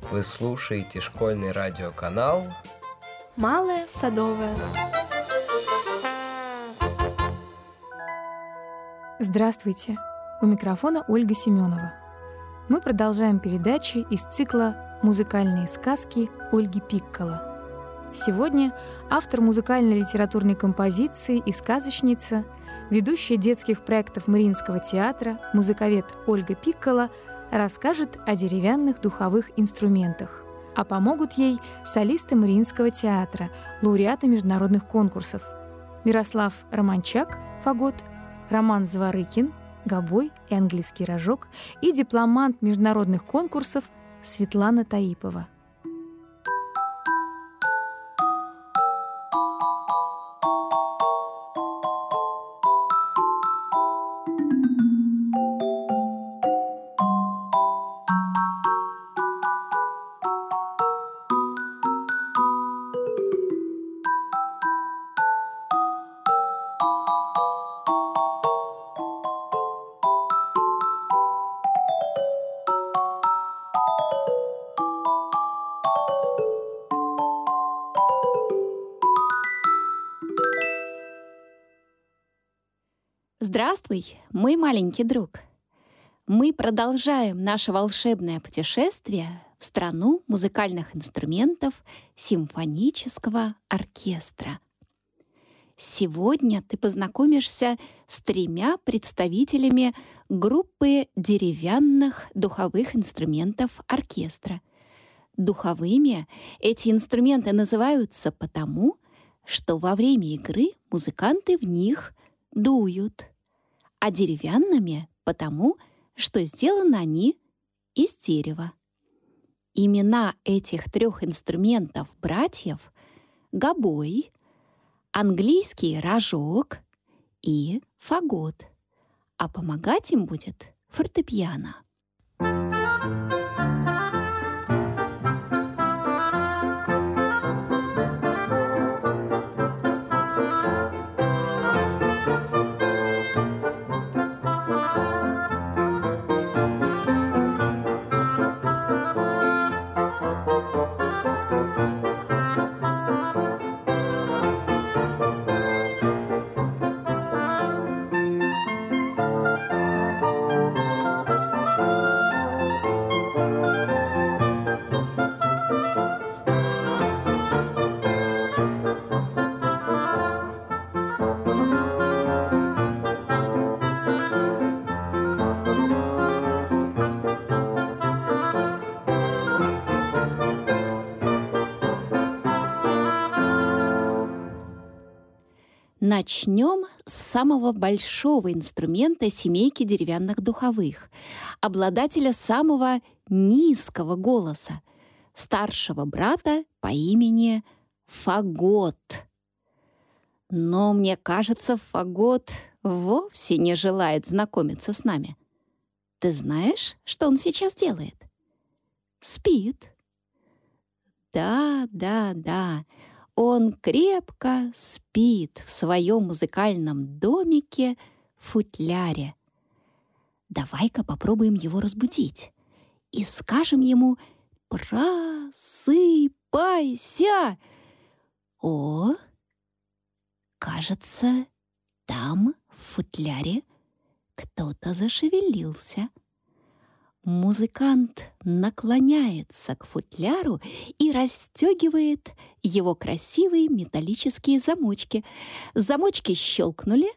Вы слушаете школьный радиоканал «Малая Садовая». Здравствуйте! У микрофона Ольга Семенова. Мы продолжаем передачи из цикла «Музыкальные сказки» Ольги Пикколо. Сегодня автор музыкальной литературной композиции и сказочница, ведущая детских проектов Мариинского театра, музыковед Ольга Пикколо расскажет о деревянных духовых инструментах, а помогут ей солисты Мариинского театра, лауреаты международных конкурсов Мирослав Романчак, фагот, Роман Зворыкин, гобой и английский рожок и дипломант международных конкурсов Светлана Таипова. Здравствуй, мой маленький друг! Мы продолжаем наше волшебное путешествие в страну музыкальных инструментов симфонического оркестра. Сегодня ты познакомишься с 3 представителями группы деревянных духовых инструментов оркестра. Духовыми эти инструменты называются потому, что во время игры музыканты в них дуют, а деревянными потому, что сделаны они из дерева. Имена этих 3 инструментов-братьев — гобой, английский рожок и фагот, а помогать им будет фортепиано. Начнем с самого большого инструмента семейки деревянных духовых, обладателя самого низкого голоса, старшего брата по имени фагот. Но мне кажется, фагот вовсе не желает знакомиться с нами. Ты знаешь, что он сейчас делает? Спит. Да. Он крепко спит в своем музыкальном домике в футляре. Давай-ка попробуем его разбудить и скажем ему «Просыпайся!» О, кажется, там, в футляре, кто-то зашевелился. Музыкант наклоняется к футляру и расстегивает его красивые металлические замочки. Замочки щелкнули,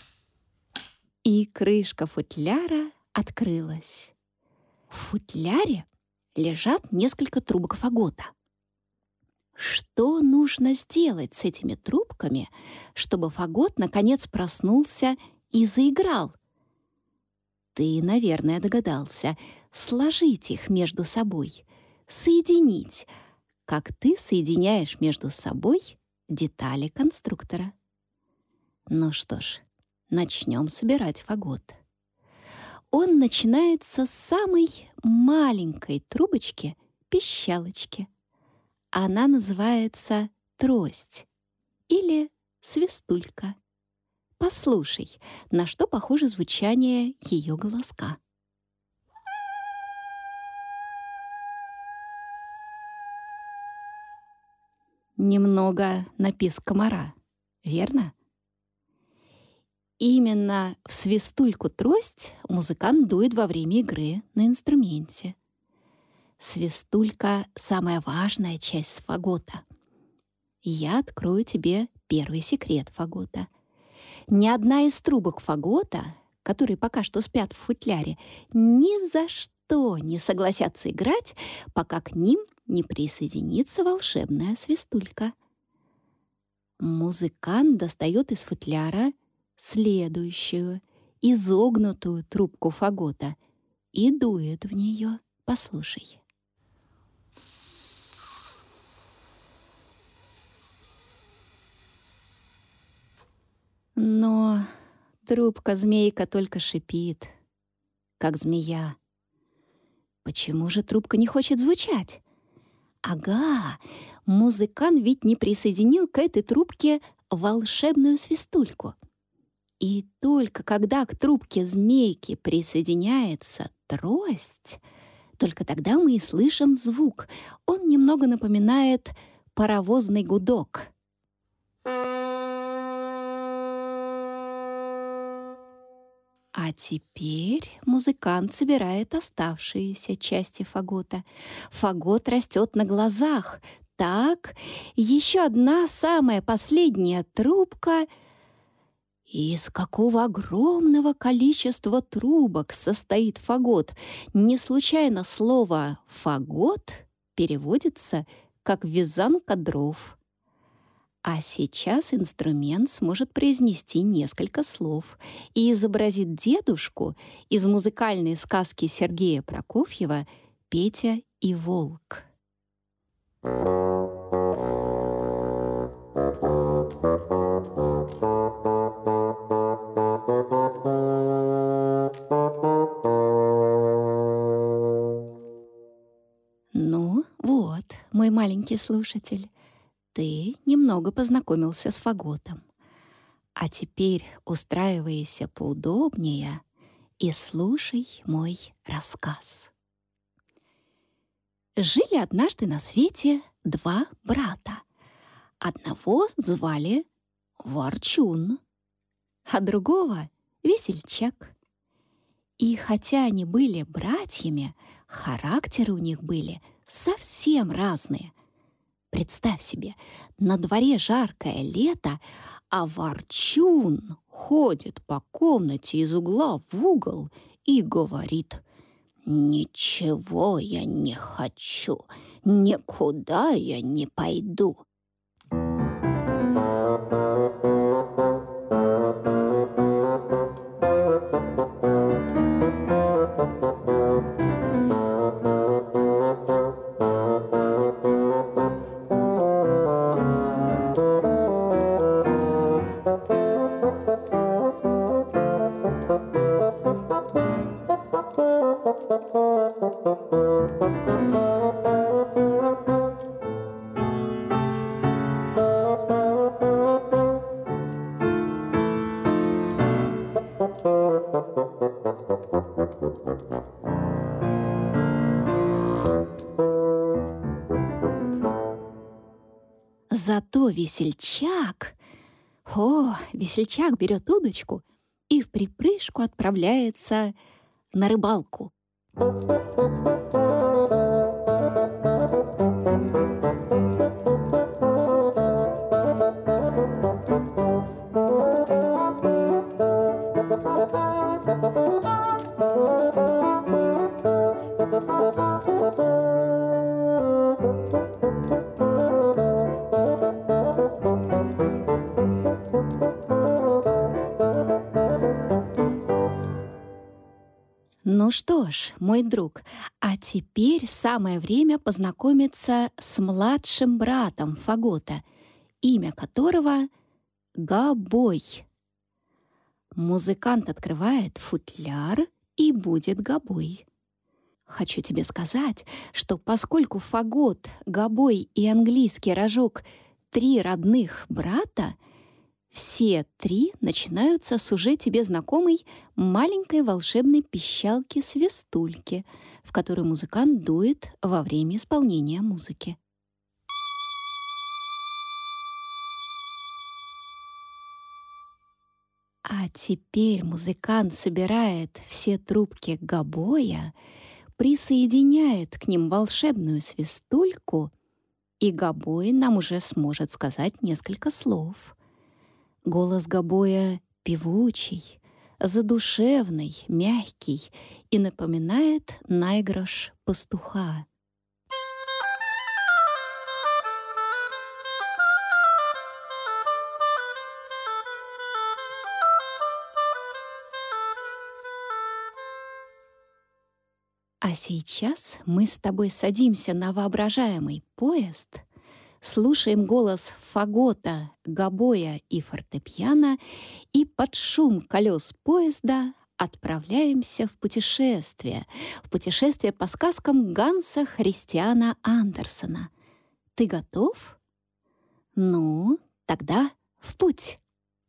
и крышка футляра открылась. В футляре лежат несколько трубок фагота. Что нужно сделать с этими трубками, чтобы фагот наконец проснулся и заиграл? Ты, наверное, догадался. Сложить их между собой, соединить, как ты соединяешь между собой детали конструктора. Ну что ж, начнем собирать фагот. Он начинается с самой маленькой трубочки-пищалочки. Она называется трость или свистулька. Послушай, на что похоже звучание ее голоска. немного на писк комара, верно? Именно в свистульку-трость музыкант дует во время игры на инструменте. Свистулька — самая важная часть фагота. Я открою тебе первый секрет фагота. Ни одна из трубок фагота, которые пока что спят в футляре, ни за что не согласятся играть, пока к ним не присоединится волшебная свистулька. Музыкант достает из футляра следующую, изогнутую трубку фагота и дует в нее. Послушай. Но трубка-змейка только шипит, как змея. Почему же трубка не хочет звучать? Ага, музыкант ведь не присоединил к этой трубке волшебную свистульку. И только когда к трубке змейки присоединяется трость, только тогда мы и слышим звук. Он немного напоминает паровозный гудок. А теперь музыкант собирает оставшиеся части фагота. Фагот растет на глазах. Так, еще одна самая последняя трубка. Из какого огромного количества трубок состоит фагот? Не случайно слово «фагот» переводится как «вязанка дров». А сейчас инструмент сможет произнести несколько слов и изобразит дедушку из музыкальной сказки Сергея Прокофьева «Петя и волк». Ну вот, мой маленький слушатель, ты немного познакомился с фаготом. А теперь устраивайся поудобнее и слушай мой рассказ. Жили однажды на свете два брата. Одного звали Ворчун, а другого — Весельчак. И хотя они были братьями, характеры у них были совсем разные. Представь себе, на дворе жаркое лето, а Ворчун ходит по комнате из угла в угол и говорит: «Ничего я не хочу, никуда я не пойду». Зато весельчак берет удочку и вприпрыжку отправляется на рыбалку. Ну что ж, мой друг, а теперь самое время познакомиться с младшим братом фагота, имя которого Гобой. Музыкант открывает футляр и будет гобой. Хочу тебе сказать, что поскольку фагот, гобой и английский рожок — три родных брата, все три начинаются с уже тебе знакомой маленькой волшебной пищалки-свистульки, в которую музыкант дует во время исполнения музыки. А теперь музыкант собирает все трубки гобоя, присоединяет к ним волшебную свистульку, и гобой нам уже сможет сказать несколько слов. Голос гобоя певучий, задушевный, мягкий и напоминает наигрыш пастуха. А сейчас мы с тобой садимся на воображаемый поезд, слушаем голос фагота, гобоя и фортепиано и под шум колес поезда отправляемся в путешествие по сказкам Ганса Христиана Андерсена. Ты готов? Ну, тогда в путь!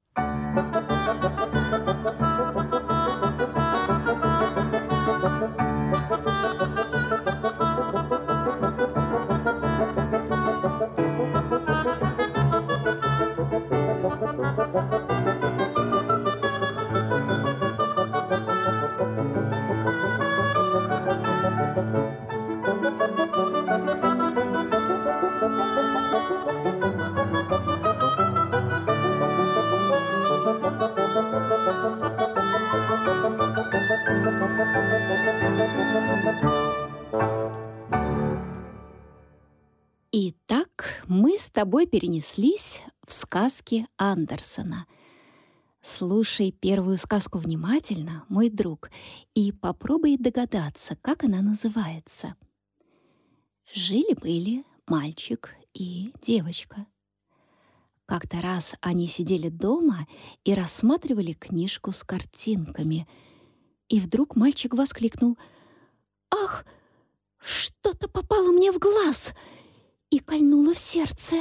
Итак, мы с тобой перенеслись в сказки Андерсена. Слушай первую сказку внимательно, мой друг, и попробуй догадаться, как она называется. Жили-были мальчик и девочка. Как-то раз они сидели дома и рассматривали книжку с картинками. И вдруг мальчик воскликнул: «Ах, что-то попало мне в глаз!» и кольнуло в сердце.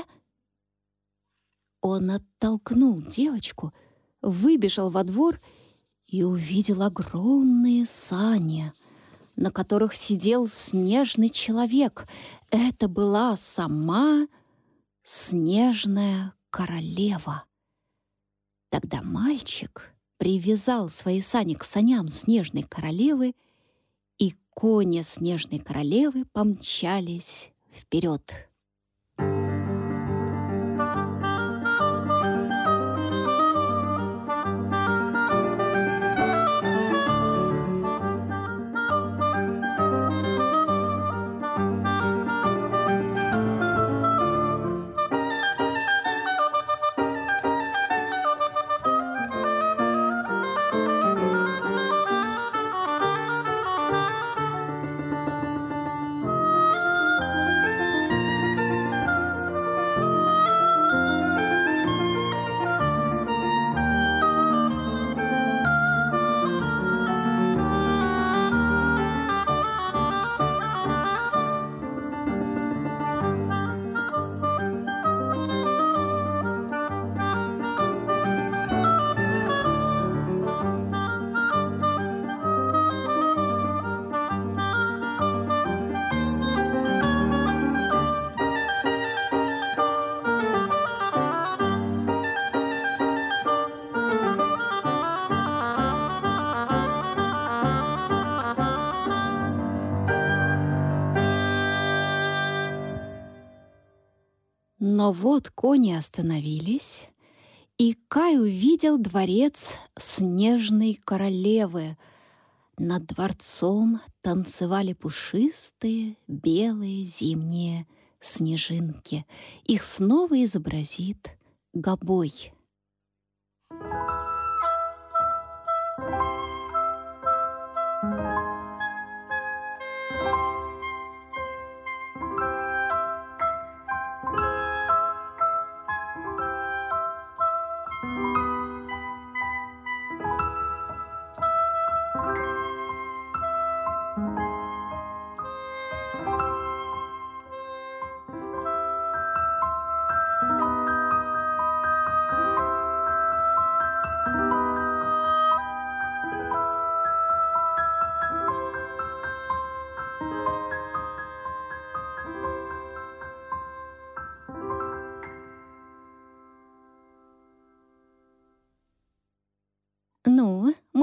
Он оттолкнул девочку, выбежал во двор и увидел огромные сани, на которых сидел снежный человек. Это была сама снежная королева. Тогда мальчик привязал свои сани к саням снежной королевы, и кони снежной королевы помчались вперед. Но вот кони остановились, и Кай увидел дворец снежной королевы. Над дворцом танцевали пушистые белые зимние снежинки. Их снова изобразит гобой.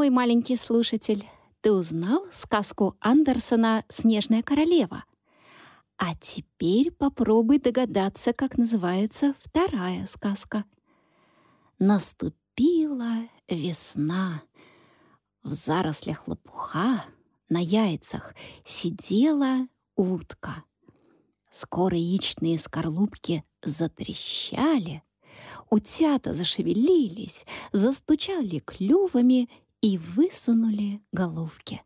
мой маленький слушатель, ты узнал сказку Андерсена «Снежная королева». А теперь попробуй догадаться, как называется вторая сказка. Наступила весна. В зарослях лопуха на яйцах сидела утка. Скоро яичные скорлупки затрещали, утята зашевелились, застучали клювами и высунули головки.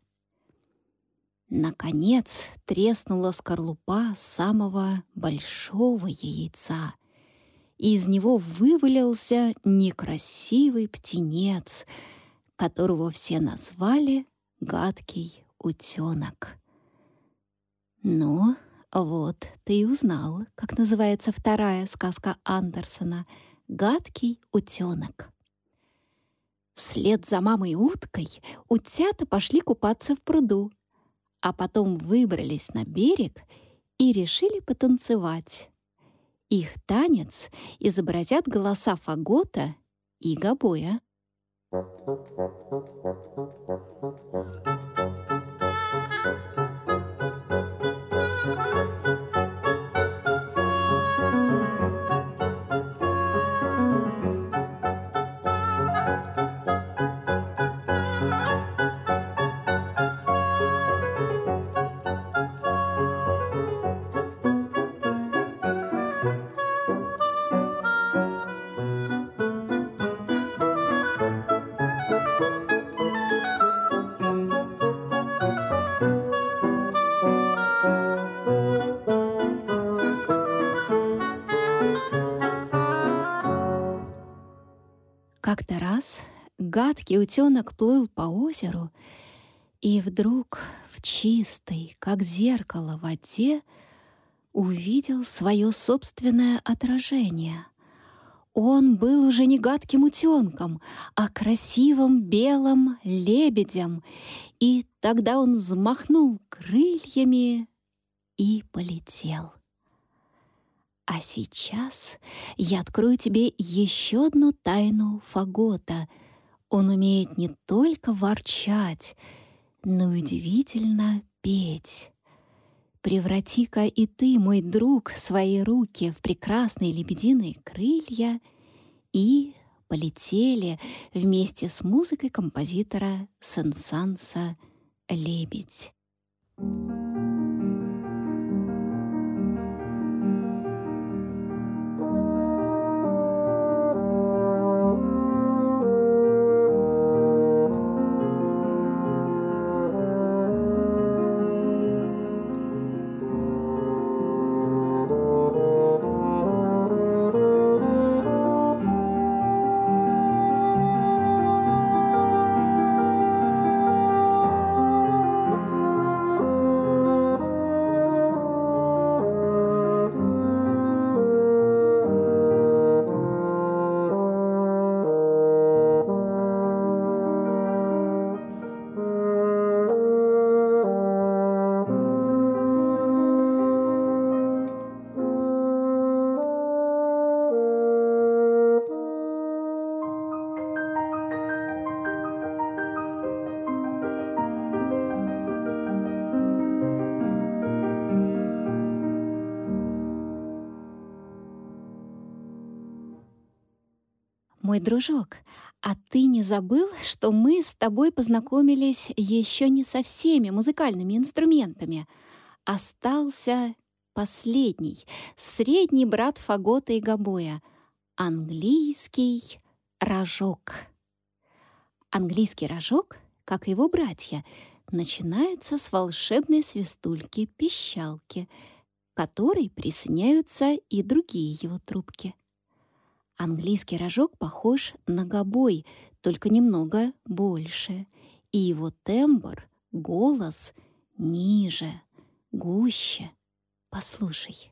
Наконец треснула скорлупа самого большого яйца. Из него вывалился некрасивый птенец, которого все назвали гадкий утенок. Ну, вот ты и узнал, как называется вторая сказка Андерсена «Гадкий утенок». Вслед за мамой уткой утята пошли купаться в пруду, а потом выбрались на берег и решили потанцевать. Их танец изобразят голоса фагота и гобоя. Как-то раз гадкий утенок плыл по озеру, и вдруг в чистой, как зеркало, воде увидел свое собственное отражение. Он был уже не гадким утенком, а красивым белым лебедем, и тогда он взмахнул крыльями и полетел. А сейчас я открою тебе еще одну тайну фагота. Он умеет не только ворчать, но и удивительно петь. Преврати-ка и ты, мой друг, свои руки в прекрасные лебединые крылья, и полетели вместе с музыкой композитора Сен-Санса «Лебедь». Мой дружок, а ты не забыл, что мы с тобой познакомились еще не со всеми музыкальными инструментами? Остался последний, средний брат фагота и гобоя — английский рожок. Английский рожок, как и его братья, начинается с волшебной свистульки-пищалки, к которой присоединяются и другие его трубки. Английский рожок похож на гобой, только немного больше, и его тембр, голос ниже, гуще. Послушай.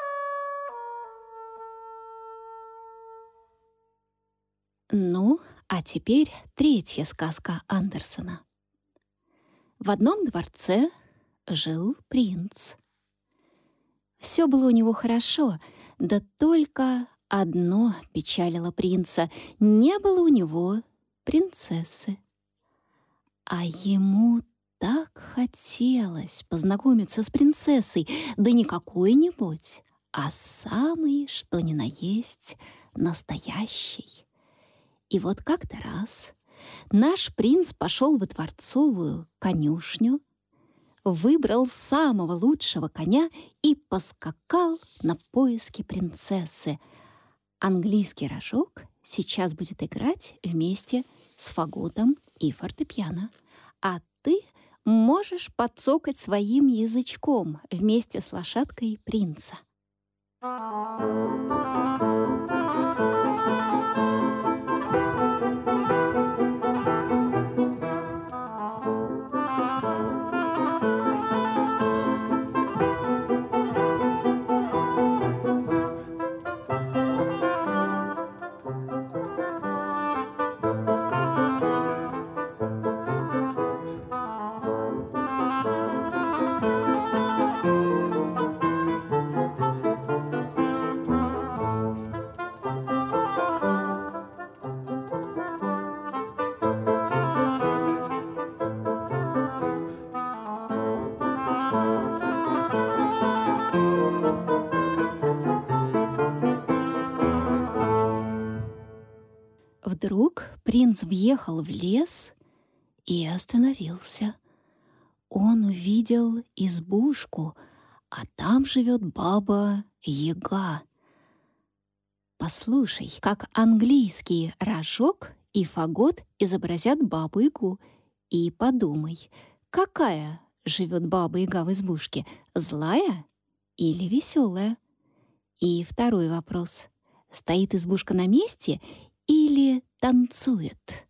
Ну, а А теперь третья сказка Андерсена. В одном дворце жил принц. Все было у него хорошо, да только одно печалило принца: не было у него принцессы. А ему так хотелось познакомиться с принцессой, да не какой-нибудь, а самый, что ни на есть, настоящий. И вот как-то раз наш принц пошел во дворцовую конюшню, выбрал самого лучшего коня и поскакал на поиски принцессы. Английский рожок сейчас будет играть вместе с фаготом и фортепиано, а ты можешь подцокать своим язычком вместе с лошадкой принца. Вдруг принц въехал в лес и остановился. Он увидел избушку, а там живет баба-яга. Послушай, как английский рожок и фагот изобразят бабу-ягу, и подумай, какая живет баба-яга в избушке, злая или веселая? И второй вопрос: стоит избушка на месте или танцует?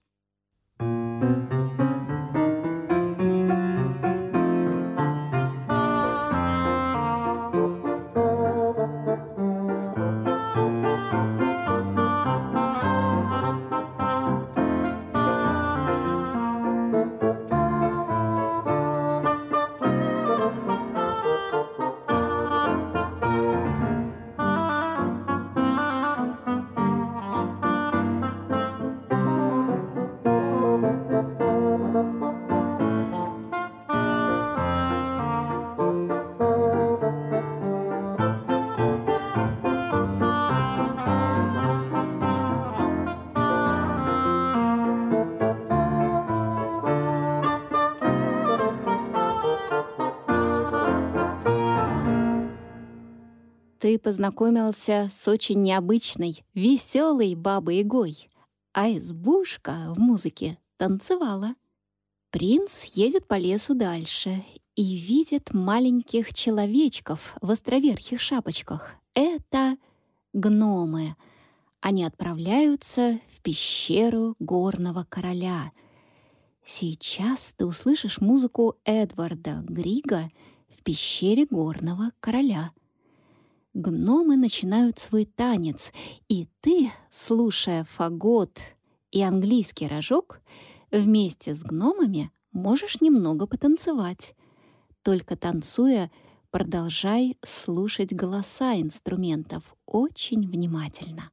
Ты познакомился с очень необычной, веселой бабой-ягой, а избушка в музыке танцевала. Принц едет по лесу дальше и видит маленьких человечков в островерхих шапочках. Это гномы. Они отправляются в пещеру горного короля. Сейчас ты услышишь музыку Эдварда Грига в пещере горного короля. Гномы начинают свой танец, и ты, слушая фагот и английский рожок, вместе с гномами можешь немного потанцевать. Только танцуя, продолжай слушать голоса инструментов очень внимательно.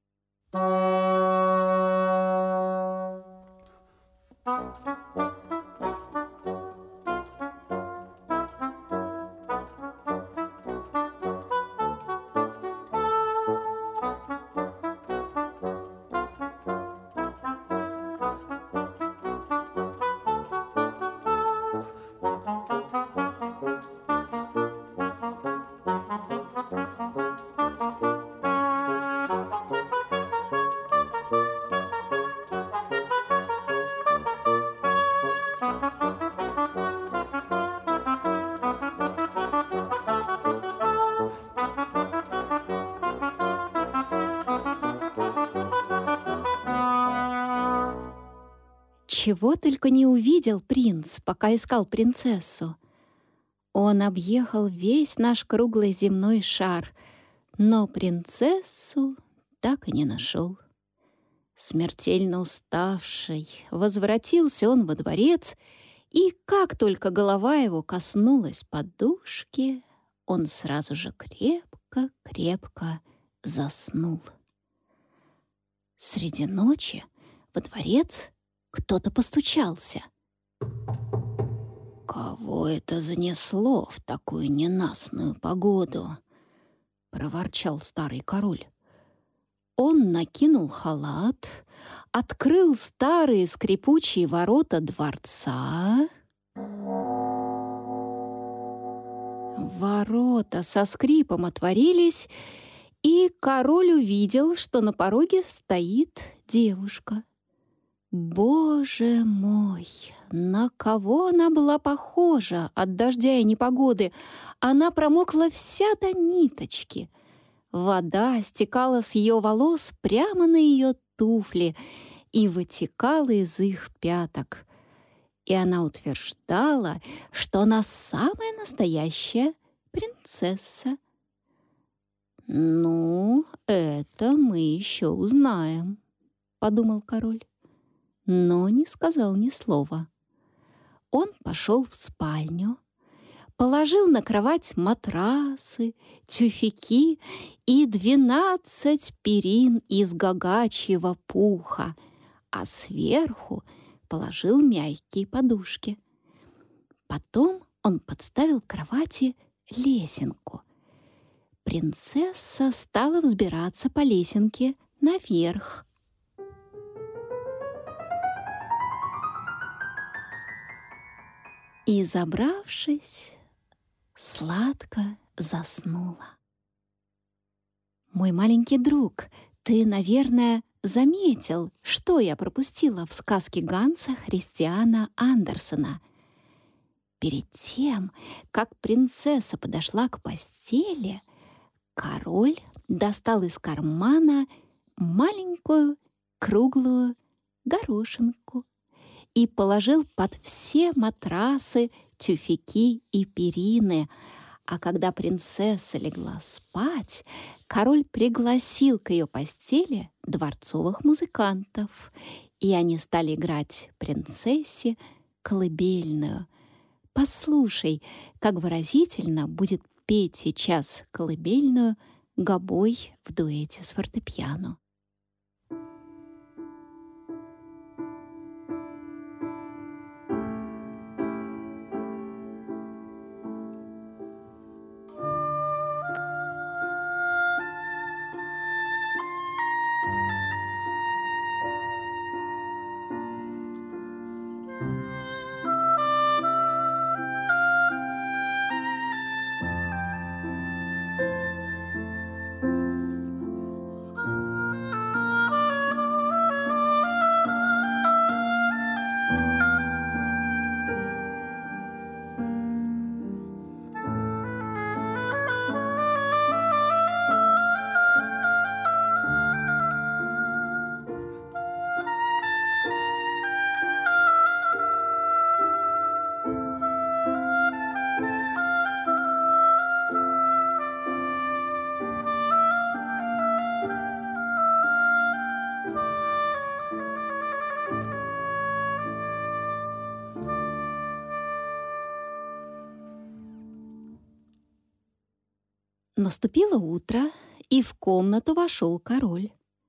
Чего только не увидел принц, пока искал принцессу. Он объехал весь наш круглый земной шар, но принцессу так и не нашел. Смертельно уставший, возвратился он во дворец, и как только голова его коснулась подушки, он сразу же крепко-крепко заснул. Среди ночи во дворец кто-то постучался. «Кого это занесло в такую ненастную погоду?» — проворчал старый король. Он накинул халат, открыл старые скрипучие ворота дворца. Ворота со скрипом отворились, и король увидел, что на пороге стоит девушка. Боже мой, на кого она была похожа от дождя и непогоды! Она промокла вся до ниточки. Вода стекала с ее волос прямо на ее туфли и вытекала из их пяток. И она утверждала, что она самая настоящая принцесса. «Ну, это мы еще узнаем», — подумал король, но не сказал ни слова. Он пошел в спальню, положил на кровать матрасы, тюфяки и 12 перин из гагачьего пуха, а сверху положил мягкие подушки. Потом он подставил к кровати лесенку. Принцесса стала взбираться по лесенке наверх. И, забравшись, сладко заснула. Мой маленький друг, ты, наверное, заметил, что я пропустила в сказке Ганса Христиана Андерсена. Перед тем, как принцесса подошла к постели, король достал из кармана маленькую круглую горошинку и положил под все матрасы, тюфяки и перины. А когда принцесса легла спать, король пригласил к ее постели дворцовых музыкантов, и они стали играть принцессе колыбельную. Послушай, как выразительно будет петь сейчас колыбельную гобой в дуэте с фортепиано. Наступило утро, и в комнату вошел король.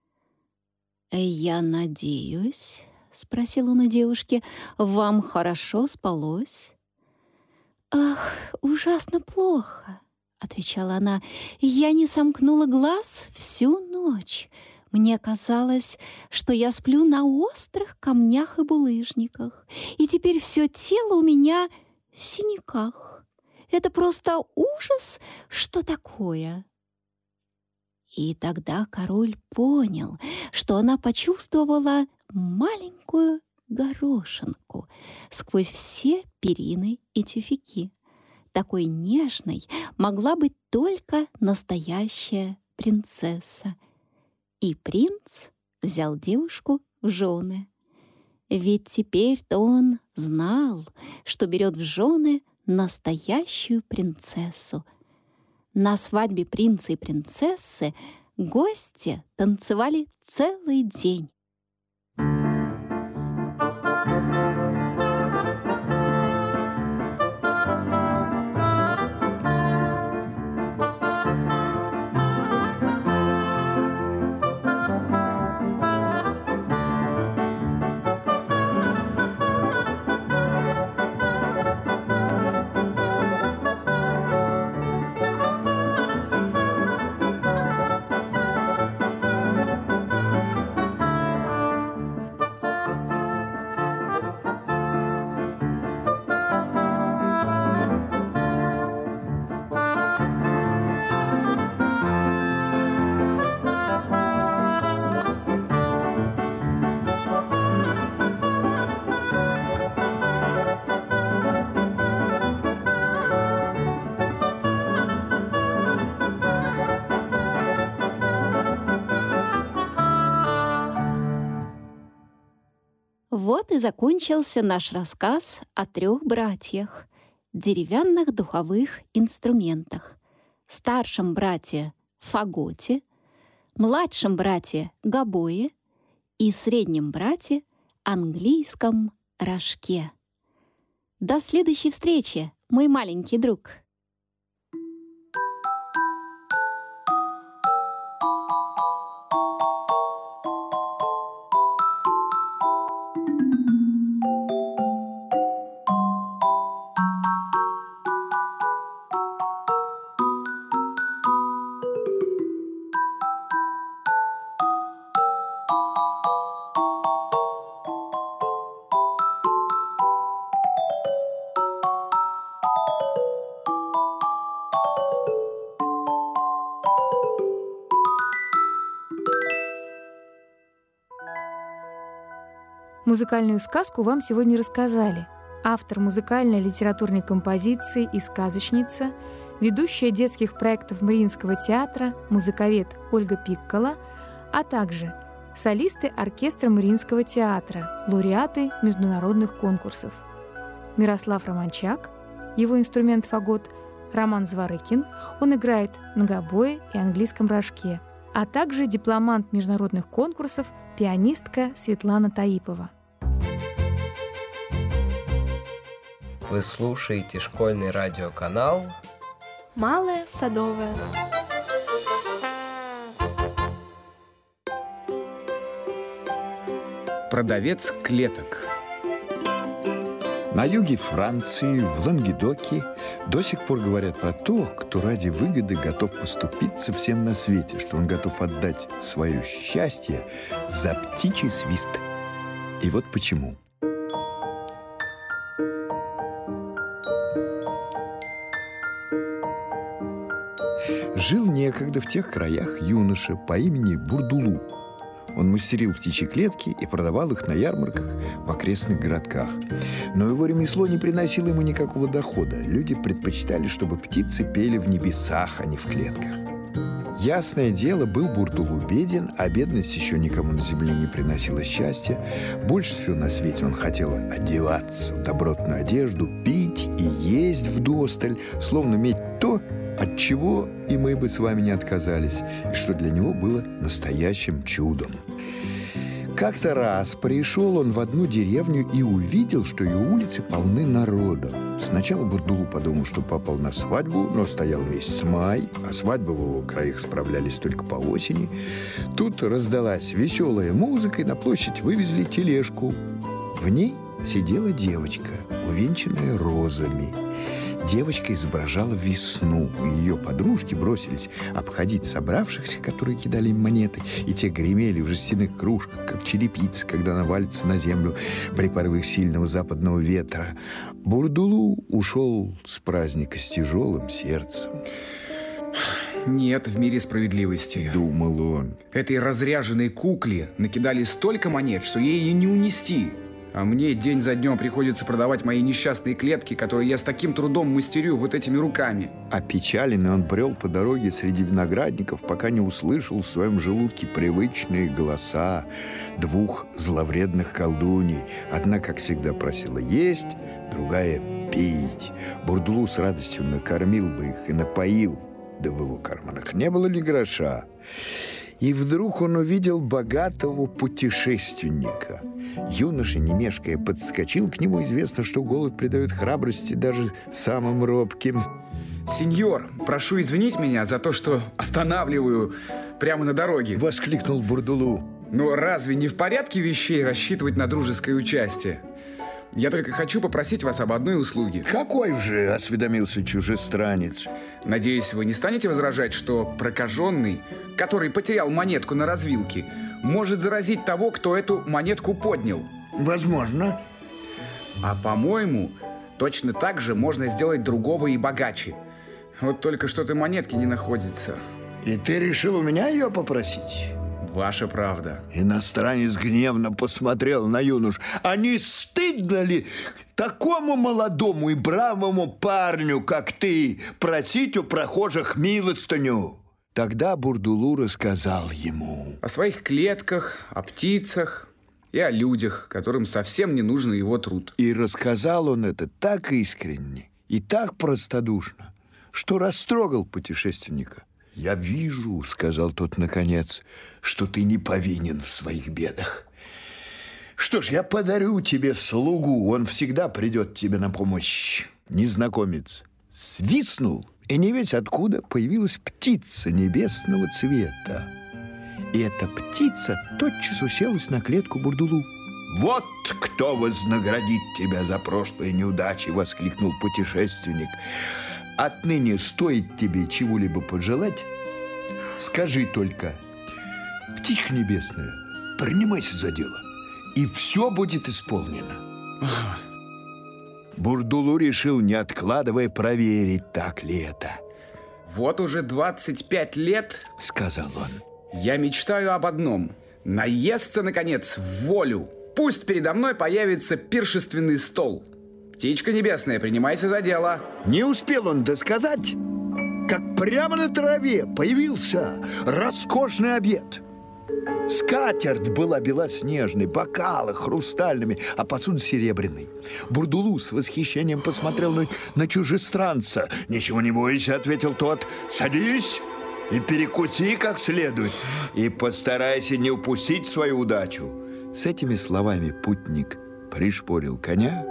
«Я надеюсь, — спросил он у девушки, — вам хорошо спалось?» «Ах, ужасно плохо, — отвечала она. Я не сомкнула глаз всю ночь. Мне казалось, что я сплю на острых камнях и булыжниках, и теперь все тело у меня в синяках. Это просто ужас, что такое!» И тогда король понял, что она почувствовала маленькую горошинку сквозь все перины и тюфяки. Такой нежной могла быть только настоящая принцесса. И принц взял девушку в жены. Ведь теперь-то он знал, что берет в жены настоящую принцессу. На свадьбе принца и принцессы гости танцевали целый день. Вот и закончился наш рассказ о 3 братьях, деревянных духовых инструментах. Старшем брате — фаготе, младшем брате — гобое и среднем брате — английском рожке. До следующей встречи, мой маленький друг! Музыкальную сказку вам сегодня рассказали автор музыкальной литературной композиции и сказочница, ведущая детских проектов Мариинского театра, музыковед Ольга Пиккола, а также солисты оркестра Мариинского театра, лауреаты международных конкурсов. Мирослав Романчак, его инструмент фагот, Роман Зворыкин, он играет на гобое и английском рожке, а также дипломант международных конкурсов, пианистка Светлана Таипова. Вы слушаете школьный радиоканал Малая Садовая. Продавец клеток. На юге Франции, в Лангедоке, до сих пор говорят про то, кто ради выгоды готов поступиться всем на свете, что он готов отдать свое счастье за птичий свист. И вот почему. Жил некогда в тех краях юноша по имени Бурдулу. Он мастерил птичьи клетки и продавал их на ярмарках в окрестных городках. Но его ремесло не приносило ему никакого дохода. Люди предпочитали, чтобы птицы пели в небесах, а не в клетках. Ясное дело, был Бурдулу беден, а бедность еще никому на земле не приносила счастья. Больше всего на свете он хотел одеваться в добротную одежду, пить и есть вдосталь, словно иметь то, от чего и мы бы с вами не отказались, и что для него было настоящим чудом. Как-то раз пришел он в одну деревню и увидел, что ее улицы полны народа. Сначала Бурдулу подумал, что попал на свадьбу, но стоял месяц май, а свадьбы в его краях справлялись только по осени. Тут раздалась веселая музыка, и на площадь вывезли тележку. В ней сидела девочка, увенчанная розами. Девочка изображала весну, и ее подружки бросились обходить собравшихся, которые кидали им монеты, и те гремели в жестяных кружках, как черепица, когда она валится на землю при порывах сильного западного ветра. Бурдулу ушел с праздника с тяжелым сердцем. Нет в мире справедливости, Думал он. Этой разряженной кукле накидали столько монет, что ей и не унести. А мне день за днем приходится продавать мои несчастные клетки, которые я с таким трудом мастерю вот этими руками. Опечаленный он брел по дороге среди виноградников, пока не услышал в своем желудке привычные голоса 2 зловредных колдуней. Одна, как всегда, просила есть, другая — пить. Бурдулу с радостью накормил бы их и напоил, да в его карманах не было ни гроша. И вдруг он увидел богатого путешественника. Юноша, не мешкая, подскочил к нему. Известно, что голод придает храбрости даже самым робким. Сеньор, прошу извинить меня за то, что останавливаю прямо на дороге. Воскликнул Бурдулу. Но разве не в порядке вещей рассчитывать на дружеское участие? Я только хочу попросить вас об одной услуге. Какой же? Осведомился чужестранец. Надеюсь, вы не станете возражать, что прокаженный, который потерял монетку на развилке, может заразить того, кто эту монетку поднял. Возможно. А по-моему, точно так же можно сделать другого и богаче. Вот только что-то монетки не находится. И ты решил у меня ее попросить? Ваша правда. Иностранец гневно посмотрел на юношу. А не стыдно ли такому молодому и бравому парню, как ты, просить у прохожих милостыню? Тогда Бурдулу рассказал ему О своих клетках, о птицах и о людях, которым совсем не нужен его труд. И рассказал он это так искренне и так простодушно, что растрогал путешественника. «Я вижу, — сказал тот наконец, — что ты не повинен в своих бедах. Что ж, я подарю тебе слугу, он всегда придет тебе на помощь». Незнакомец свистнул, и не весь откуда появилась птица небесного цвета. И эта птица тотчас уселась на клетку Бурдулу. «Вот кто вознаградит тебя за прошлые неудачи!» — воскликнул путешественник. «Отныне стоит тебе чего-либо пожелать, скажи только: птичка небесная, принимайся за дело, и все будет исполнено». Бурдулу решил, не откладывая, проверить, так ли это. «Вот уже 25 лет, — сказал он, — я мечтаю об одном — наесться, наконец, в волю. Пусть передо мной появится пиршественный стол. Птичка небесная, принимайся за дело». Не успел он досказать, как прямо на траве появился роскошный обед. Скатерть была белоснежной, бокалы хрустальными, а посуда серебряной. Бурдулу с восхищением посмотрел на чужестранца. «Ничего не бойся, — ответил тот, — садись и перекуси как следует, и постарайся не упустить свою удачу». С этими словами путник пришпорил коня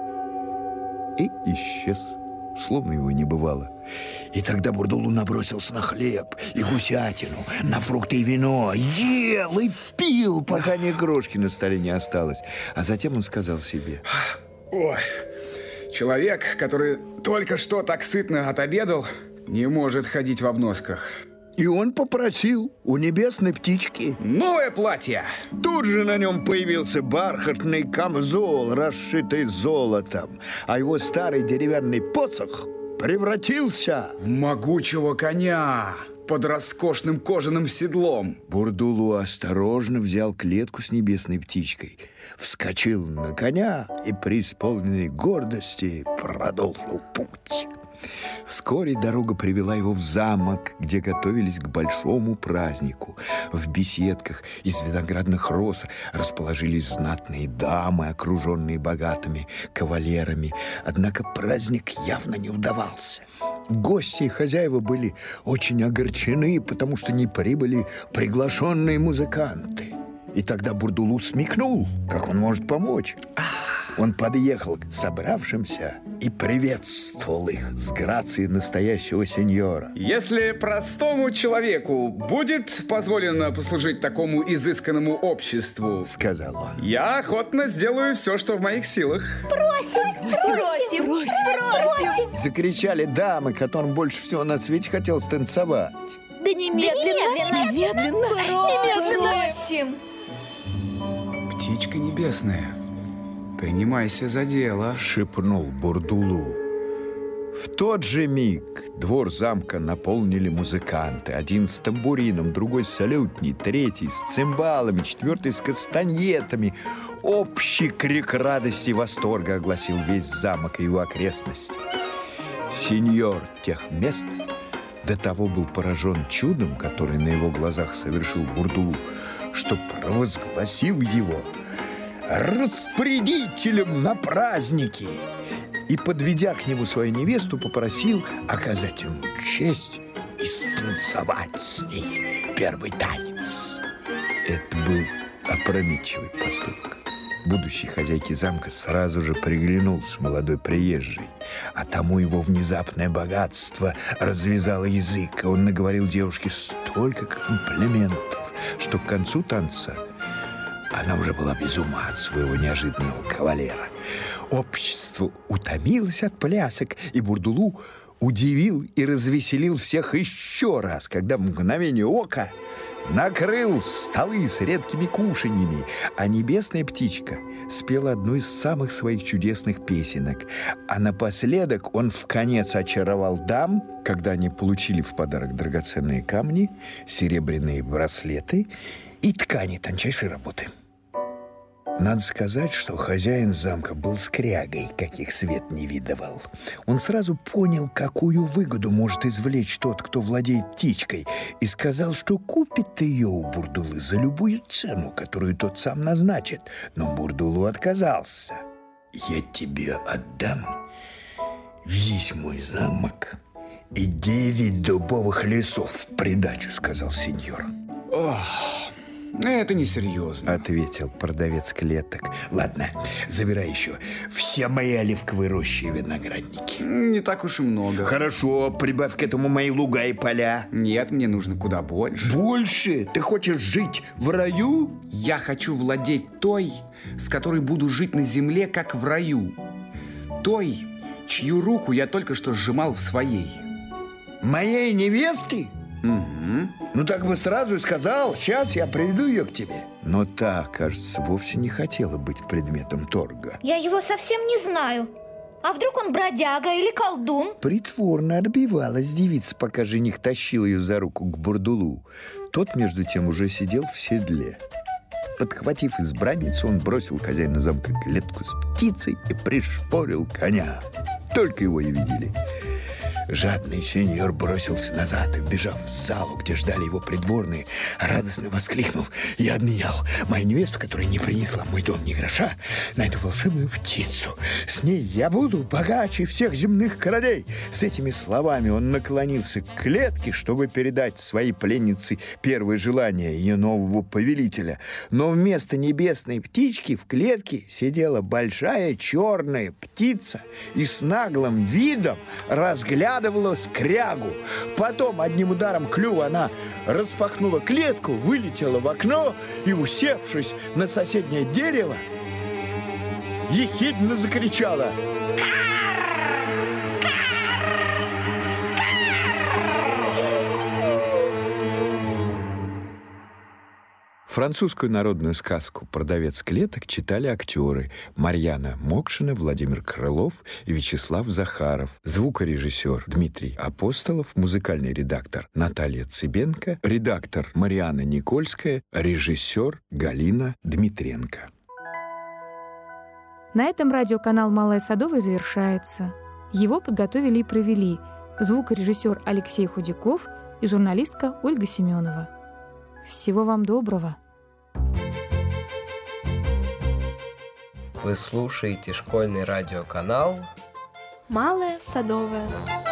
и исчез, словно его не бывало. И тогда Бурдулу набросился на хлеб и гусятину, на фрукты и вино, ел и пил, пока ни крошки на столе не осталось. А затем он сказал себе: «Ой, человек, который только что так сытно отобедал, не может ходить в обносках». И он попросил у небесной птички новое платье. Тут же на нем появился бархатный камзол, расшитый золотом, а его старый деревянный посох превратился в могучего коня под роскошным кожаным седлом. Бурдулу осторожно взял клетку с небесной птичкой, вскочил на коня и, преисполненный гордости, продолжил путь. Вскоре дорога привела его в замок, где готовились к большому празднику. В беседках из виноградных роз расположились знатные дамы, окруженные богатыми кавалерами. Однако праздник явно не удавался. Гости и хозяева были очень огорчены, потому что не прибыли приглашенные музыканты. И тогда Бурдулу смекнул, как он может помочь. Он подъехал к собравшимся и приветствовал их с грацией настоящего сеньора. «Если простому человеку будет позволено послужить такому изысканному обществу, — сказал он, — я охотно сделаю все, что в моих силах». Просим! Закричали дамы, которым больше всего на свете хотелось танцевать. Да немедленно! Просим! «Птичка небесная, принимайся за дело», — шепнул Бурдулу. В тот же миг двор замка наполнили музыканты. Один с тамбурином, другой с лютней, третий с цимбалами, четвертый с кастаньетами. Общий крик радости и восторга огласил весь замок и его окрестности. Сеньор тех мест до того был поражен чудом, которое на его глазах совершил Бурдулу, что провозгласил его распорядителем на празднике и, подведя к нему свою невесту, попросил оказать ему честь и станцевать с ней первый танец. Это был опрометчивый поступок. Будущей хозяйке замка сразу же приглянулся молодой приезжий, а тому его внезапное богатство развязало язык, и он наговорил девушке столько комплиментов, что к концу танца она уже была без ума от своего неожиданного кавалера. Общество утомилось от плясок, и Бурдулу удивил и развеселил всех еще раз, когда в мгновение ока накрыл столы с редкими кушаньями, а небесная птичка спела одну из самых своих чудесных песенок. А напоследок он вконец очаровал дам, когда они получили в подарок драгоценные камни, серебряные браслеты и ткани тончайшей работы. Надо сказать, что хозяин замка был скрягой, каких свет не видывал. Он сразу понял, какую выгоду может извлечь тот, кто владеет птичкой, и сказал, что купит ее у Бурдулы за любую цену, которую тот сам назначит. Но Бурдулу отказался. «Я тебе отдам весь мой замок и 9 дубовых лесов в придачу», — сказал сеньор. Ох, это несерьезно, ответил продавец клеток. «Ладно, забирай еще все мои оливковые рощи и виноградники». Не так уж и много. Хорошо, прибавь к этому мои луга и поля. Нет, мне нужно куда больше. Больше? Ты хочешь жить в раю? Я хочу владеть той, с которой буду жить на земле, как в раю. Той, чью руку я только что сжимал в своей. Моей невесты? Угу. Ну так бы сразу и сказал, сейчас я приведу ее к тебе. Но та, кажется, вовсе не хотела быть предметом торга. Я его совсем не знаю. А вдруг он бродяга или колдун? Притворно отбивалась девица, пока жених тащил ее за руку к Бурдулу. Тот, между тем, уже сидел в седле. Подхватив избранницу, он бросил хозяину замка клетку с птицей и пришпорил коня. Только его и видели. Жадный сеньор бросился назад и, вбежав в залу, где ждали его придворные, радостно воскликнул: «Я обменял мою невесту, которая не принесла в мой дом ни гроша, на эту волшебную птицу. С ней я буду богаче всех земных королей». С этими словами он наклонился к клетке, чтобы передать своей пленнице первое желание ее нового повелителя. Но вместо небесной птички в клетке сидела большая черная птица и с наглым видом разглядывала скрягу. Потом одним ударом клюва она распахнула клетку, вылетела в окно и, усевшись на соседнее дерево, ехидно закричала: Французскую народную сказку «Продавец клеток» читали актеры Марьяна Мокшина, Владимир Крылов и Вячеслав Захаров, звукорежиссер Дмитрий Апостолов, музыкальный редактор Наталья Цыбенко, редактор Марианна Никольская, режиссер Галина Дмитренко. На этом радиоканал «Малая Садовая» завершается. Его подготовили и провели звукорежиссер Алексей Худяков и журналистка Ольга Семенова. Всего вам доброго! Вы слушаете школьный радиоканал «Малая Садовая».